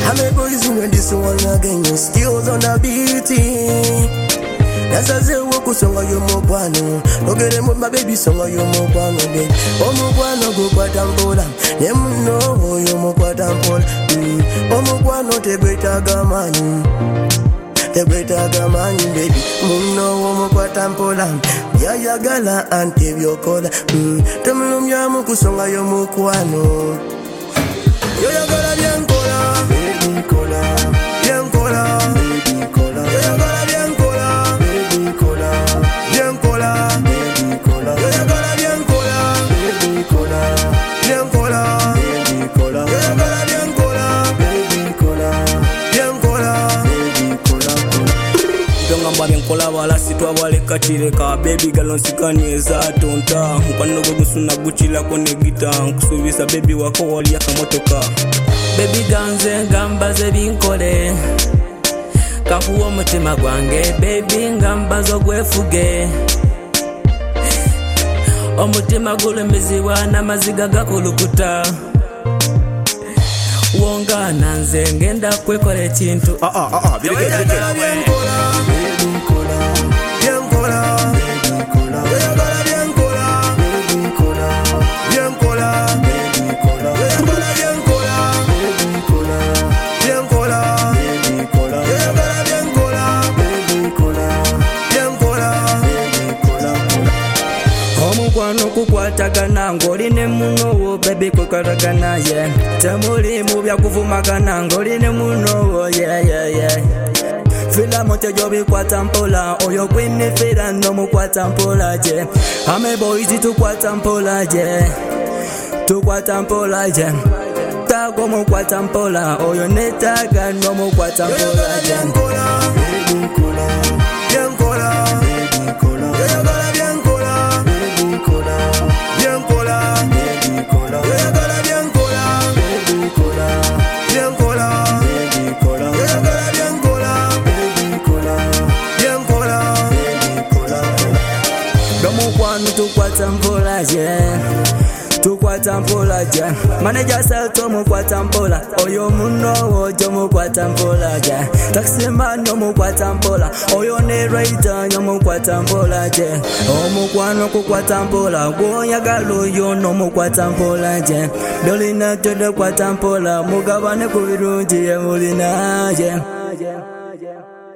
I'm a boys when this one again, skills on the beating. That's a zero kusonga yo mopano. No get them with my baby songa yo mopano de. O mopano go patampola. Them no yo mopatampola. O mopano te beta gamani. Te beta gamani baby. No o mopatampola. Ya ya gala ante yo kola. Temulum ya kusonga yo mokwano. Yo ya gala bien kola. Baby kola. Bien kola. Baby kola. Yo ya gala bien kola. Bien cola, baby cola. Yo ya cola bien cola, baby cola. Bien cola, baby cola. Yo ya cola bien cola, baby cola. Bien cola, baby cola. Donga mba bien cola wala sitwa wale katireka. Baby galon sikanyeza tonta. Mkwano gusuna guchila kone gita. Kusuvisa baby wako wali yaka motoka. Baby ganze gambaze binkole. Kakuwa mutima gwange baby ngamba zo gwefuge. Omutima gulumizibwa n'amaziga gakulukuta. Wonga nanze ngenda kwekora ekintu. Bien cola, baby cola. Bien cola, baby cola. Yo ya cola bien cola, baby cola. Bien cola, baby cola. Yo ya cola bien cola, baby cola. Bien cola, baby cola. Yo ya cola bien cola, baby cola. Bien cola, baby cola. Omukwano kukwatagana ng'oline munowo baby kukolagana yeah. Temuli mu byakuvumagana ng'oline munowo yeah. Fila mote jobi kwata mpola. Oyo kwini fila no mukwata mpola je. Ame boys tukwata mpola je. Tukwata mpola je. Tago mukwata mpola. Oyo netaga no mukwata mpola je. Bien cola, baby cola. Bien cola, baby cola. Yo ya cola bien cola, baby cola. Bien cola, baby cola. Yo ya cola bien cola, baby cola. Bien cola, baby cola. Yo ya cola bien cola, baby cola. Bien cola, baby cola. Domukwano tukwata mpola je. Tukwata mpola je. Manager salto mukwata mpola. Oyo munowo jo mukwata mpola je. Taxi man no mukwata mpola. Oyo ne rider no mukwata mpola je. Omukwano kukwata mpola. Gwoyagala oyo no mukwata mpola je. Dolina todo kwata mpola. Mugabane ku birungi ye mulina je.